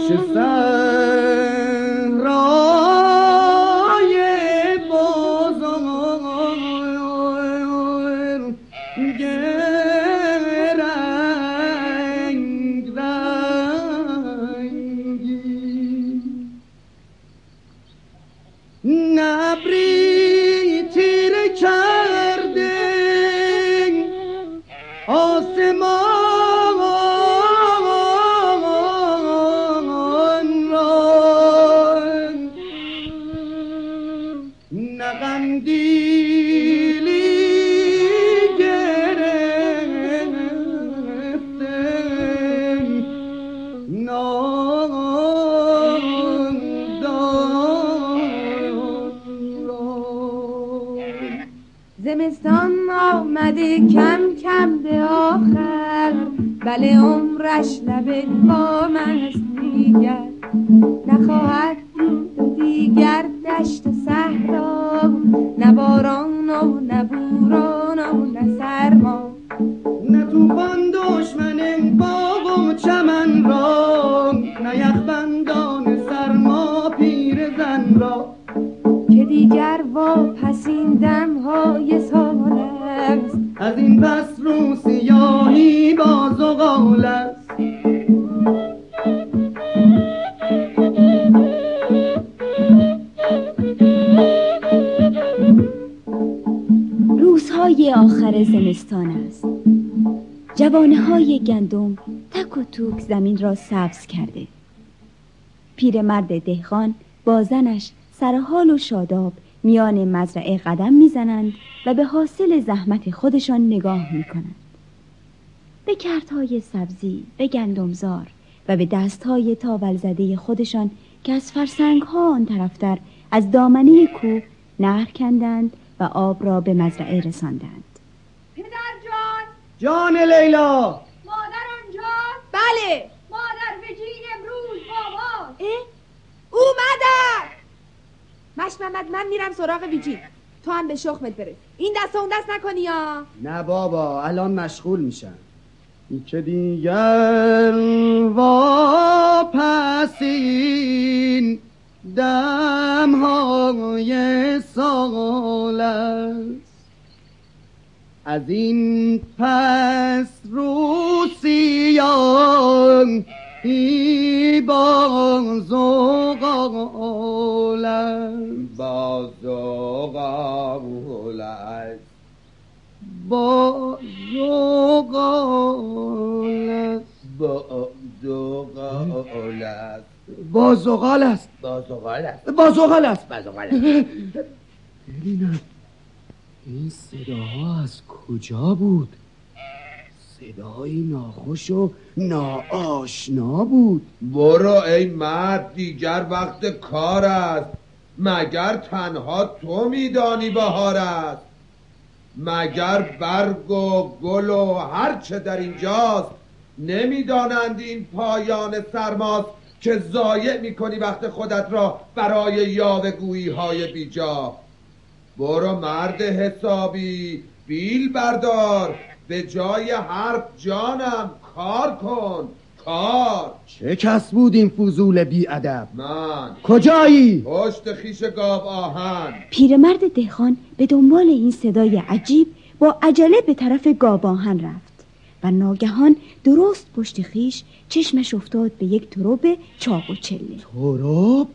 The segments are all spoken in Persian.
زمستان آمده کم کم به آخر، بله عمرش لب کام است دیگر. نخواهد بود دیگر دشت و صحرا، نه باران و نه بوران و نه سرما، نه طوفان دشمن باغ و چمن را، نه یخبندان سرما پیرزن را. که دیگر واپس این دمهای سال است، از این پس رو سیاهی با زغال است. روزهای آخر زمستان است. جوانه‌های گندم تک و توک زمین را سبز کرده. پیرمرد دهقان با زنش سرحال و شاداب میان مزرعه قدم میزنند و به حاصل زحمت خودشان نگاه میکنند. به کردهای سبزی، به گندمزار و به دستهای تاول زده خودشان که از فرسنگ‌ها آن طرفتر از دامنه کوه نهر کندند و آب را به مزرعه رساندند. پدر جان! جان لیلا! مادر آنجاست؟ بله. مادر وجین امروز باباست. اومدن. محمد من میرم سراغ ویجی، تو هم به شخمت برس. این دست و اون دست نکنی یا؟ نه بابا الان مشغول میشم. که دیگر واپسین دمهای سال است، از این پس روسیاهی با زغال است. با زغال است. با زغال است. با زغال است. با زغال است. با زغال است. با زغال است. با زغال است. ببینم این صداها از کجا بود؟ صدای ناخوش و ناآشنا بود. برو ای مرد، دیگر وقت کار است. مگر تنها تو میدانی بهار است؟ مگر برگ و گل و هرچه در اینجاست نمیدانند این پایان سرماست که ضایع میکنی وقت خودت را برای یاوه‌گویی های بیجا؟ برو مرد حسابی، بیل بردار، به جای حرف جانم کار کن. کار. چه کس بود این فضول بی ادب؟ من. کجایی؟ پشت خیش گاو آهن. پیرمرد دهقان به دنبال این صدای عجیب با عجله به طرف گاو آهن رفت و ناگهان درست پشت خیش چشمش افتاد به یک ترب چاق و چله. ترب؟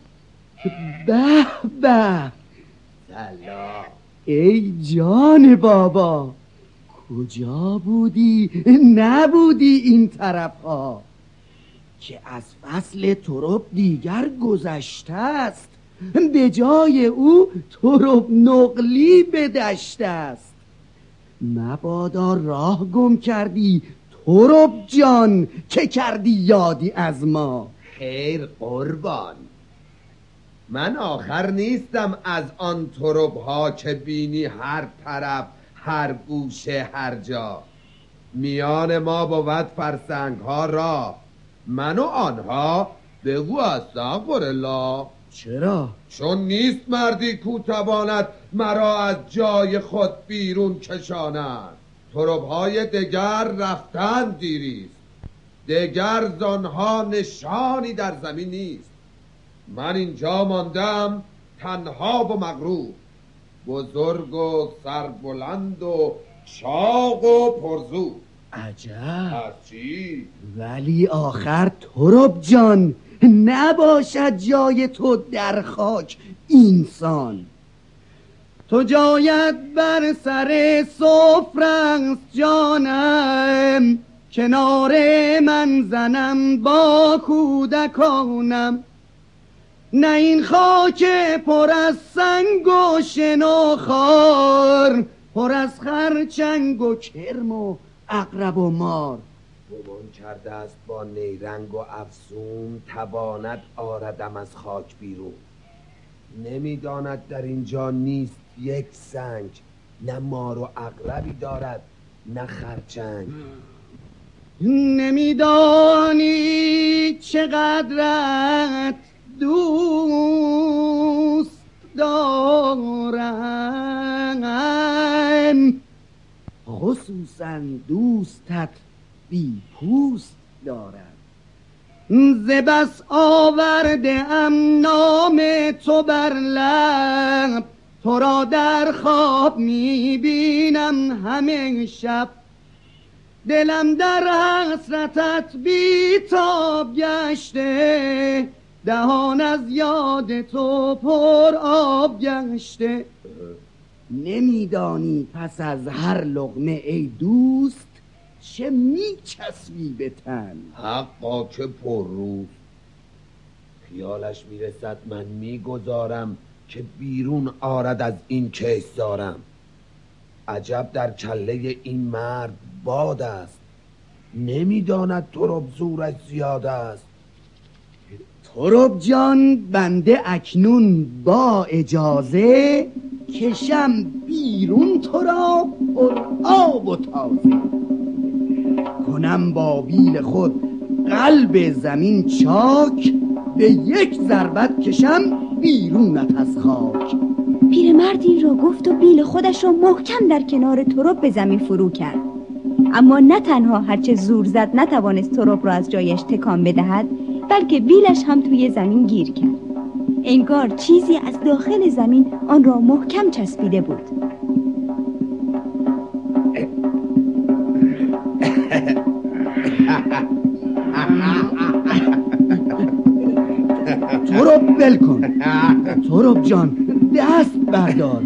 به به. سلام. ای جان بابا، کجا بودی؟ نبودی این طرف ها که از فصل ترب دیگر گذشته است. به جای او ترب نقلی به دشت است. مبادا راه گم کردی ترب جان که کردی یادی از ما. خیر قربان، من آخر نیستم از آن ترب ها که بینی هر طرف، هر گوشه، هر جا. میان ما بود فرسنگ ها را، من و آنها بگو استغفرالله. چرا؟ چون نیست مردی کو تواند مرا از جای خود بیرون کشاند. تربهای دگر رفتن دیریست. دگر زانها نشانی در زمین نیست. من اینجا ماندم تنها و مغرور، بزرگ و سربلند و چاق و پرزور. عجب. از چی؟ ولی آخر تراب جان نباشد جای تو در خاک اینسان. تو جایت بر سر سفره است جانم، کنار من زنم با کودکانم. نه این خاک پر از سنگ و شن و خار، پر از خرچنگ و کرم و عقرب و مار. گمان کرده است با نیرنگ و افسون تواند آردم از خاک بیرون. نمیداند در اینجا نیست یک سنگ، نه مار و عقربی دارد نه خرچنگ. نمیدانی چقدرت دوست دارم، خصوصا دوستت بی پوست دارد. ز بس آورده ام نام تو بر لب، تو را در خواب میبینم همه شب. دلم در حسرتت بیتاب گشته، دهان از یاد تو پر آب گشته. نمیدانی پس از هر لقمه ای دوست چه میچسبی به تن؟ حقا که پر روز خیالش میرسد من میگذارم که بیرون آرد از این کیسارم. عجب در کله این مرد باد است، نمیداند تراب زورش زیاد است. تراب جان بنده اکنون با اجازه کشم بیرون تو را پر آب و تازه. کنم با بیل خود قلب زمین چاک، به یک ضربت کشم بیرونت از خاک. پیرمرد این را گفت و بیل خودش را محکم در کنار تراب به زمین فرو کرد. اما نه تنها هرچه زور زد نتوانست تراب را از جایش تکان بدهد، بلکه بیلش هم توی زمین گیر کرد. انگار چیزی از داخل زمین آن را محکم چسبیده بود. تراب ول کن. تراب جان دست بردار.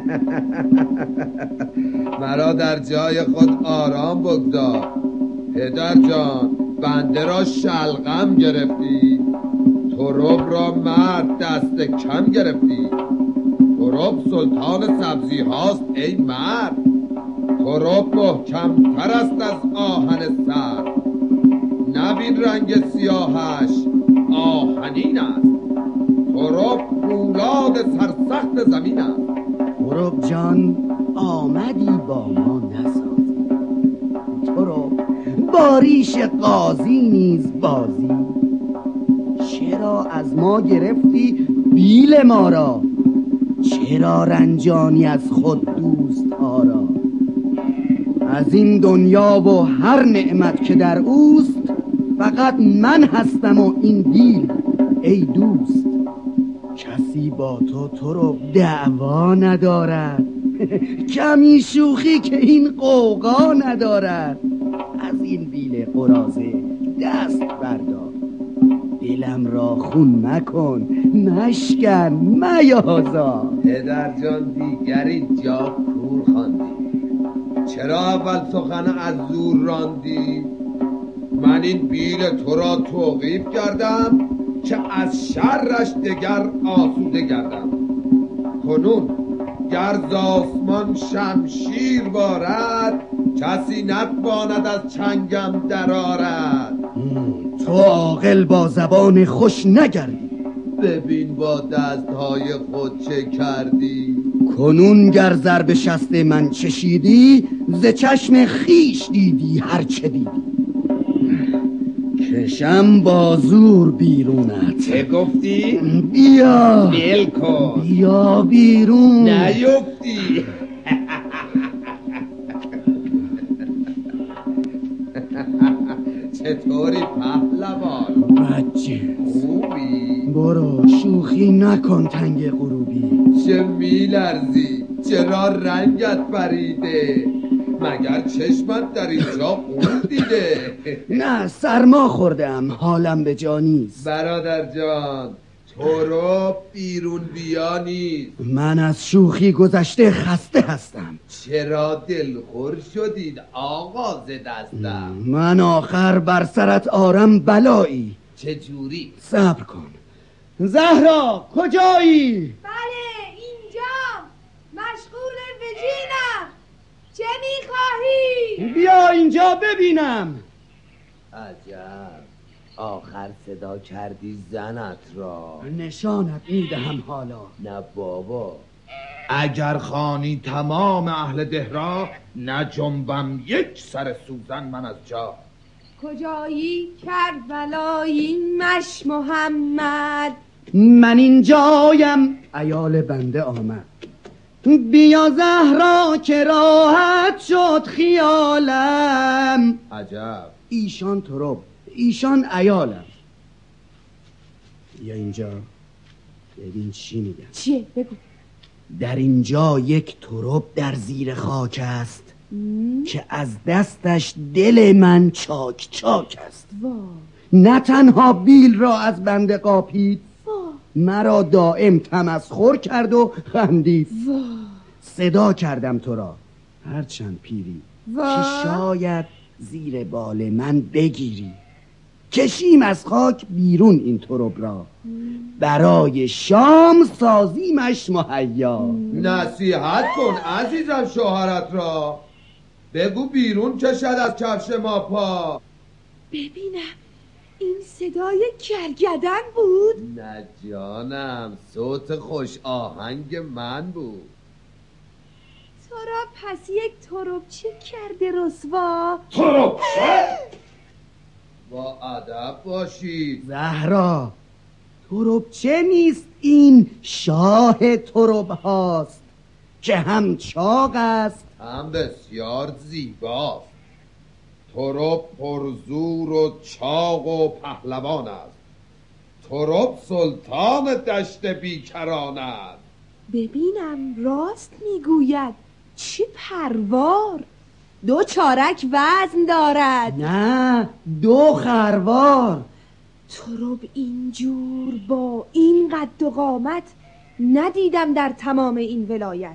مرا در جای خود آرام بگذار. پدر جان بنده را شلغم گرفتی، تراب را مرد دست کم گرفتی. تراب سلطان سبزی هاست ای مرد، تراب محکم تر است از آهن سر. نبین رنگ سیاهش آهنین است، تراب فولاد سرسخت زمین است. تراب جان آمدی با ما نسازی، تراب با ریش قاضی نیز بازی. چرا از ما گرفتی بیل ما را، چرا رنجانی از خود دوست ها را؟ از این دنیا و هر نعمت که در اوست، فقط من هستم و این بیل ای دوست. کسی با تو رو دعوا ندارد، کمی شوخی که این قوقا ندارد. از این بیل قراضه دست بردار، دلم را خون مکن، مشکن میازار. پدر جان دیگری جا کور خواندی، چرا اول سخن از زور راندی؟ من این بیل تو را توقیف کردم که از شرش دگر آسوده گردم. کنون گر ز آسمان شمشیر بارد، کسی نتواند از چنگم درآرد. تو عاقل با زبان خوش نگردی، ببین با دستهای خود چه کردی. کنون گر ضرب شست من چشیدی، ز چشم خیش دیدی هر چه دیدی. کشم با زور بیرونت. چه گفتی؟ بیا بیل کن، بیا بیرون. نیفتی. چطوری پهلوان؟ بچه خوبی؟ برو شوخی نکن تنگ غروبی. چه میلرزی؟ چرا رنگت پریده؟ مگر چشمت در اینجا قول دیده؟ نه سرما خوردم، حالم به جا نیست. برادر جان تو رو بیرون بیا نیست. من از شوخی گذشته خسته هستم. چرا دلخور شدید آغاز دستم؟ من آخر بر سرت آرم بلایی. چجوری؟ صبر کن. زهرا کجایی؟ بله اینجا مشغول وجینم. چه میخواهی؟ بیا اینجا ببینم. عجب آخر صدا کردی زنت را. نشانت میدهم حالا. نه بابا، اگر خانی تمام اهل ده را نجنبم یک سر سوزن من از جا. کجایی کربلایی مش محمد؟ من اینجایم. عیال بنده آمد. بیا زهرا که راحت شد خیالم. عجب ایشان ترب، ایشان عیالم. بیا اینجا ببین چی میگم. چیه؟ بگو. در اینجا یک ترب در زیر خاک است که از دستش دل من چاک چاک است. نه تنها بیل را از بنده قاپید، مرا دائم تمسخر کرد و خندید. صدا کردم تو را هرچند پیری که شاید زیر بال من بگیری. کشیم از خاک بیرون این ترب را، برای شام سازیمش مهیا. نصیحت کن عزیزم شوهرت را. بگو بیرون کشد از کفش ما پا. ببینم این صدای کرگدن بود؟ نه جانم، صوت خوش آهنگ من بود. تو را پس یک تربچه کرده رسوا؟ تربچه؟ با ادب باشید. زهرا تربچه نیست، این شاه ترب هاست که هم چاق است هم بسیار زیباست. ترب پرزور و چاق و پهلوان است. ترب سلطان دشت بیکران است. ببینم راست میگوید. چه پروار! 2 چارک وزن دارد. نه 2 خروار. ترب اینجور با این قد و قامت ندیدم در تمام این ولایت.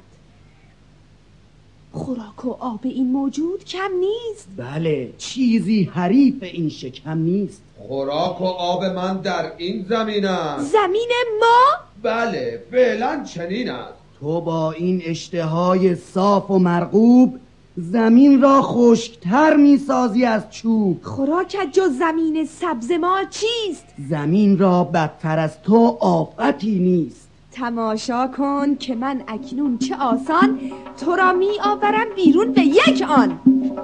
خوراک و آب این موجود کم نیست. بله چیزی حریف این شکم نیست. خوراک و آب من در این زمین است. زمین ما؟ بله فعلا چنین است. تو با این اشتهای صاف و مرغوب زمین را خشکتر میسازی از چوب. خوراکت جز زمین سبز ما چیست؟ زمین را بدتر از تو آفتی نیست. تماشا کن که من اکنون چه آسان تو را می آورم بیرون به یک آن.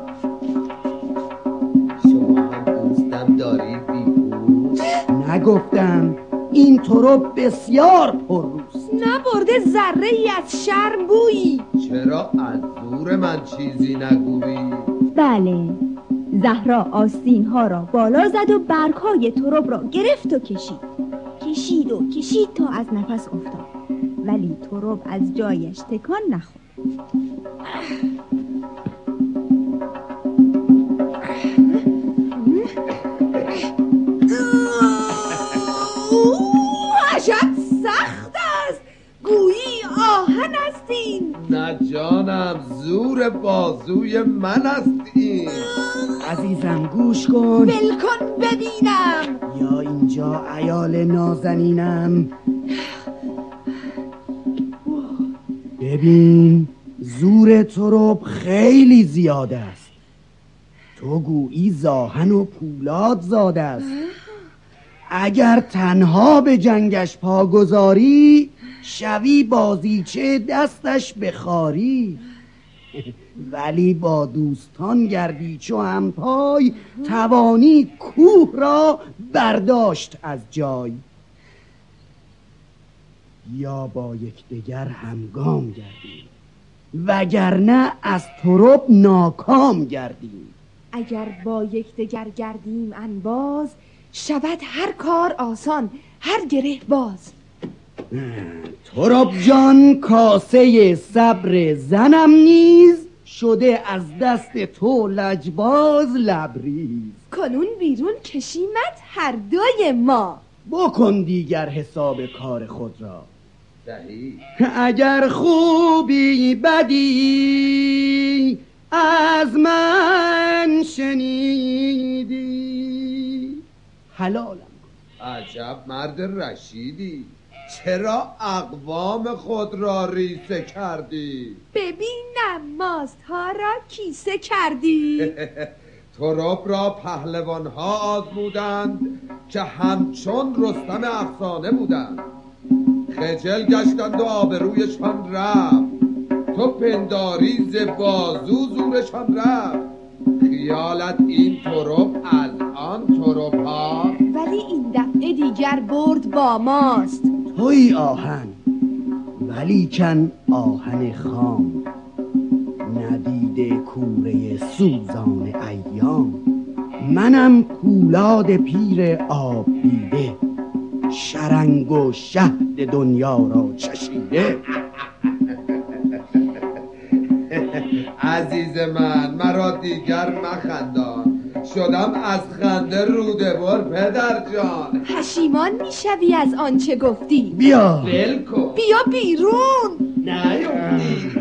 شما هم دوستم دارید بیپوست؟ نگفتم این ترب بسیار پرروست. نبرده ذره ای از شرم بویی. چرا از زور من چیزی نگویی؟ بله، زهرا آستین ها را بالا زد و برگ های ترب را گرفت و کشید و کشید تا از نفس افتاد، ولی ترب از جایش تکان نخورد. عجب سخت است، گویی آهن استین. نه جانم، زور بازوی من است این. عزیزم گوش کن. ول کن ببینم. یا اینجا عیال نازنینم. ببین زور ترب خیلی زیاد است. تو گویی زاهن و پولاد زاده است. اگر تنها به جنگش پا گذاری شوی بازیچه دستش بخاری. ولی با دوستان گردی چو همپای، توانی کوه را برداشت از جای. یا با یکدیگر همگام گردیم، وگرنه از ترب ناکام گردیم. اگر با یکدیگر گردیم انباز، شود هر کار آسان، هر گره باز. تراب جان کاسه صبر زنم نیز، شده از دست تو لجباز لبریز. کنون بیرون کشیمت هر دوی ما، بکن دیگر حساب کار خود را. صحیح. اگر خوبی بدی از من شنیدی، حلالم کن. عجب مرد رشیدی، چرا اقوام خود را ریسه کردی؟ ببینم ماست ها را کیسه کردی. تراب را پهلوان ها آزمودند که همچون رستم افسانه بودند. خجل گشتند و آبرویشان رفت، تو پنداری ز بازو زورشان رفت. خیالت این تراب از آن تراب ها، ولی این دفعه دیگر برد با ماست. توی آهن ولیکن آهن خام، ندیده کوره سوزان ایام. منم پولاد پیر آب دیده، شرنگ و شهد دنیا را چشیده. عزیز من مرا دیگر مخندان، شدم از خنده روده بر پدر جان. پشیمان میشوی از آنچه گفتی. بیا ول کن، بیا بیرون. نیفتی.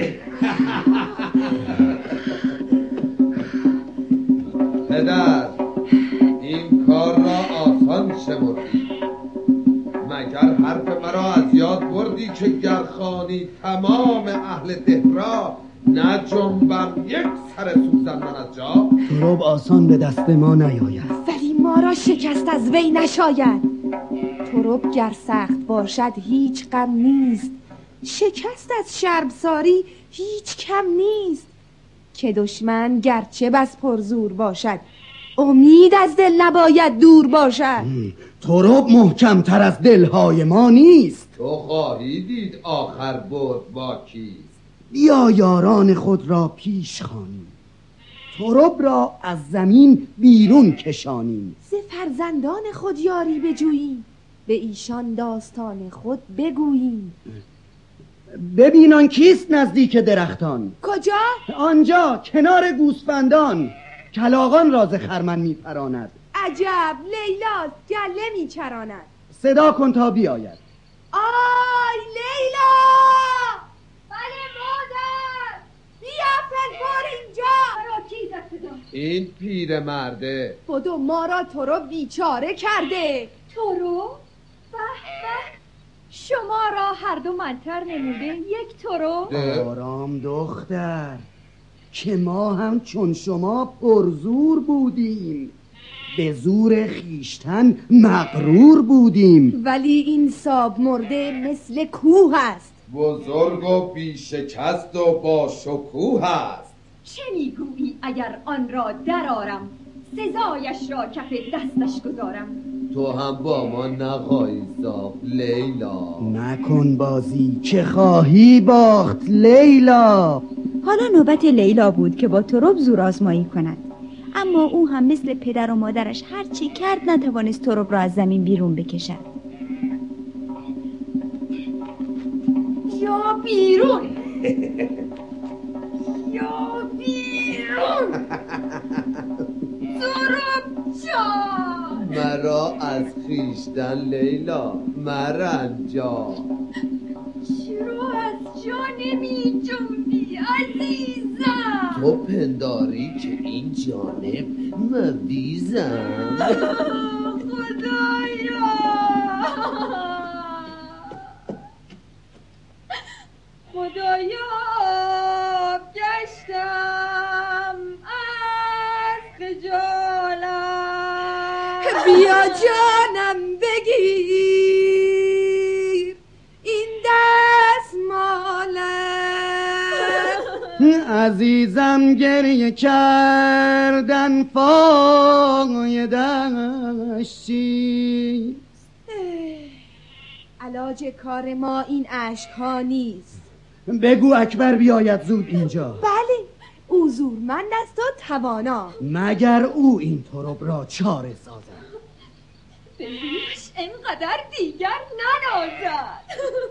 پدر این کار را آسان شمردی، مگر حرف مرا از یاد بردی که گرخانی تمام اهل دهرا، نه جنبم یک سر سوزن من از جا. تراب آسان به دست ما نیاید، ولی ما را شکست از وی نشاید. تراب گر سخت باشد هیچ غم نیست، شکست از شرمساری هیچ کم نیست. که دشمن گرچه بس پرزور باشد، امید از دل نباید دور باشد. تراب محکم تر از دلهای ما نیست. تو خواهی دید آخر برد با کیست. بیا یاران خود را پیش خوانیم، تراب را از زمین بیرون کشانیم. ز فرزندان خود یاری بجوییم، به ایشان داستان خود بگوییم. ببینان کیست نزدیک درختان. کجا؟ آنجا کنار گوسفندان، کلاغان راز خرمن می پراند. عجب لیلاست گله می چراند. صدا کن تا بیاید. آی لیلا! بله مادر، بیا فلفور اینجا. برا کی زد صدا؟ این پیر مرده. بدو ما را تراب بیچاره کرده. تراب؟ به به، شما را هر دو منتر نموده یک تراب؟ آرام دختر، که ما هم چون شما پرزور بودیم، به زور خیشتن مغرور بودیم. ولی این ساب مرده مثل کوه است، بزرگ و بیشکست و با شکوه است. چه میگویی اگر آن را درآرم، سزایش را کف دستش گذارم؟ تو هم با ما نخواهی ساخت لیلا. نکن بازی که خواهی باخت لیلا. حالا نوبت لیلا بود که با تراب زور آزمایی کند، اما او هم مثل پدر و مادرش هر چی کرد نتوانست تراب را از زمین بیرون بکشد. یا بیرون یا بیرون تراب جان. مرا از خیشتن لیلا مرنجا. چرا از جا نمی جنبی عزیزم؟ تو پنداری که این جانب مویزم. خدایا خدایا گشتم از خجالت. بیا جانم بگیر این دست مالت. عزیزم گریه کردن فایده‌اش چیست؟ علاج کار ما این اشک ها نیست. بگو اکبر بیاید زود اینجا. بله او زورمند است و توانا. مگر او این ترب را چاره سازد. بهش اینقدر دیگر ننازد.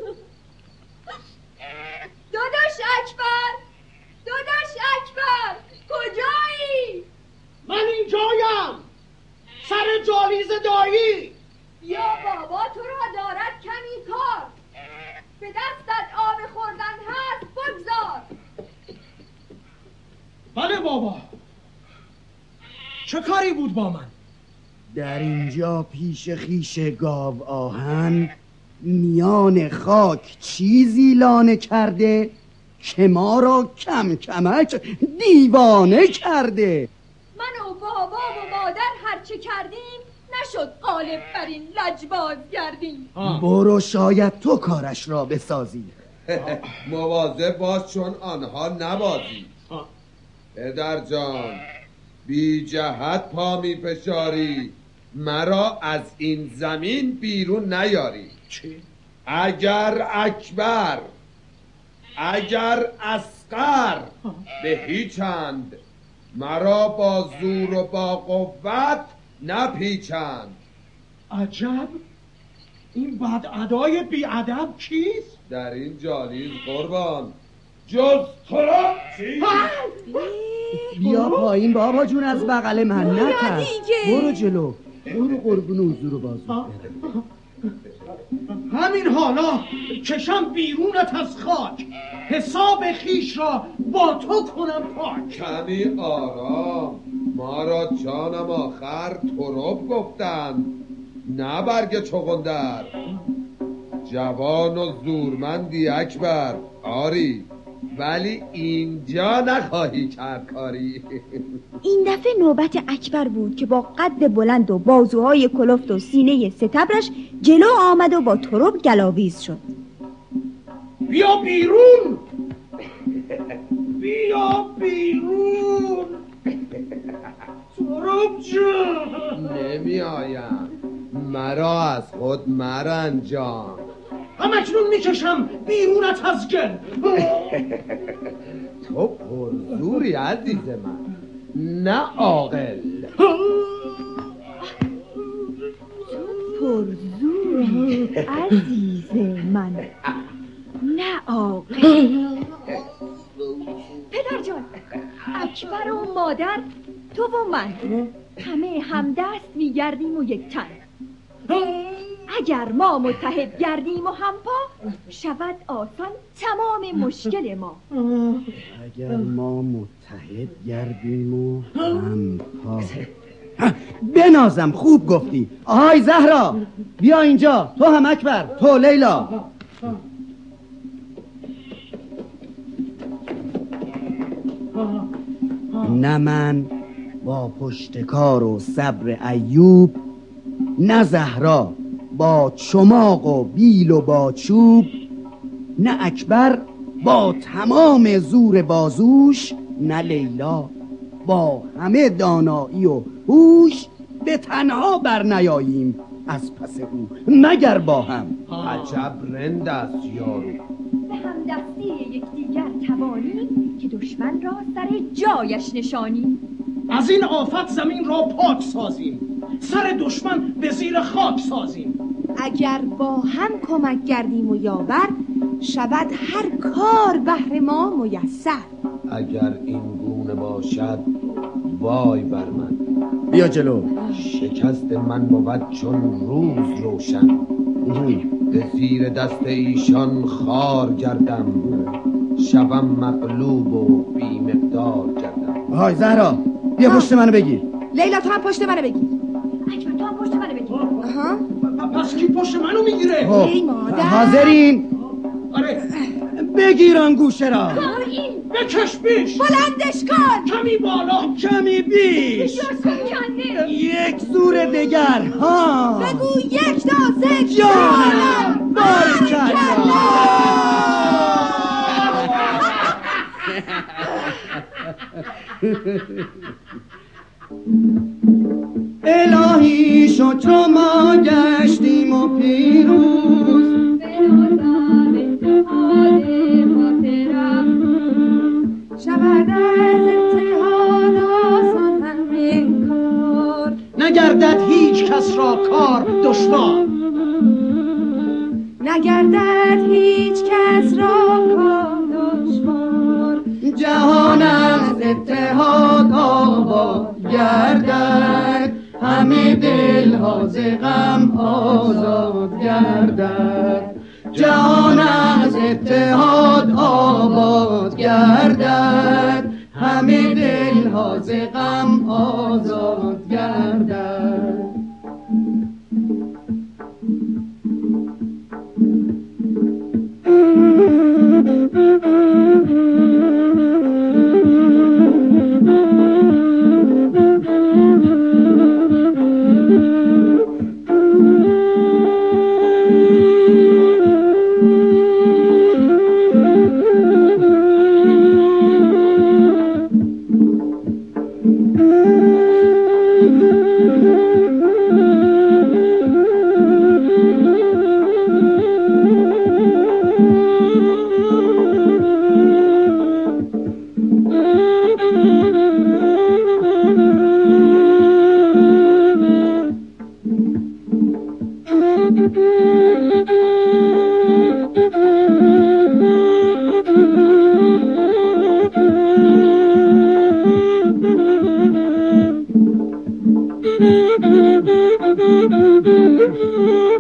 داداش اکبر، داداش اکبر، کجایی؟ من اینجایم، سر جالیز دایی. یا بابا تو را دارد کمی کار. به دستت آب خوردن هست، بگذار. بله بابا، چه کاری بود با من؟ در اینجا پیش خویش گاو آهن میان خاک چیزی لانه کرده که ما را کم کمک دیوانه کرده. من و بابا و مادر هرچه کردیم نشد غالب بر این لجباز گردیم. برو شاید تو کارش را بسازی. مواظب باش چون آنها نبازی. پدر جان بی جهت پا می فشاری، مرا از این زمین بیرون نیاری. چی؟ اگر اکبر، اگر اصغر به هیچند، مرا با زور و با قوت نپیچند. عجب، این بدادای بیادب کیست؟ در این جالیز قربان جز تو را چی؟ بیا پایین بابا جون، از بغل من نکن. دیگه. برو جلو، برو قربون حضور و بازو. همین حالا کشم بیرونت از خاک، حساب خیش را با تو کنم پاک. کمی آرام، ما را جانم آخر ترب گفتند نه برگ چغندر. جوان و زورمندی اکبر، آری، ولی اینجا نخواهی کرد کاری. این دفعه نوبت اکبر بود که با قد بلند و بازوهای کلفت و سینه ستبرش جلو آمد و با ترب گلاویز شد. بیا بیرون، بیا بیرون ترب جان. نمی آیم، مرا از خود مرنجان. همکنون میکشم بیرونت از گل. تو پرزوری عزیز من، نه عاقل. پرزوری عزیز من، نه عاقل. پدر جان، اکبر و مادر، تو و من همه همدست میگردیم و یک تن. اگر ما متحد گردیم و همپا، شود آسان تمام مشکل ما. اگر ما متحد گردیم و همپا. بنازم، خوب گفتی. آهای زهرا بیا اینجا، تو هم اکبر، تو لیلا. نه من با پشتکار و صبر ایوب، نه زهرا با چماق و بیل و با چوب، نه اکبر با تمام زور بازوش، نه لیلا با همه دانایی و هوش، به تنها بر نیاییم از پس او مگر با هم. عجب رند است یارو. به همدستی یکدیگر توانیم که دشمن را سر جایش نشانیم. از این آفت زمین را پاک سازیم، سر دشمن به زیر خاک سازیم. اگر با هم کمک گردیم و یاور، شود هر کار بهر ما میسر. اگر این گونه باشد وای بر من. بیا جلو. شکست من بود چون روز روشن، به زیر دست ایشان خار گردم، شبم مغلوب و بی مقدار گردم. آهای زهرا بیا پشت منو بگیر. لیلا تو هم پشت منو بگیر. اکبر تو هم پشت منو بگیر. آها. پس کی پشت منو میگیره؟ ای مادر. حاضرین؟ آره. بگیران گوشه را. بکش بیش. بلندش کن. کمی بالا. کمی بیش. کنده. یک زور دگر. ها بگو یک تا سه. جانم الهی شکر ما گشتیم و پیروز، به نازم اتحاد خاطرم شود از نگردد هیچ کس را کار دشوار. نگردد هیچ کس را کار دشوار. جهان از اتحاد آباد گردد، همه دلها ز غم آزاد گردد. جهان از اتحاد آباد گردد، همه دلها ز غم آزاد گردد. Thank you.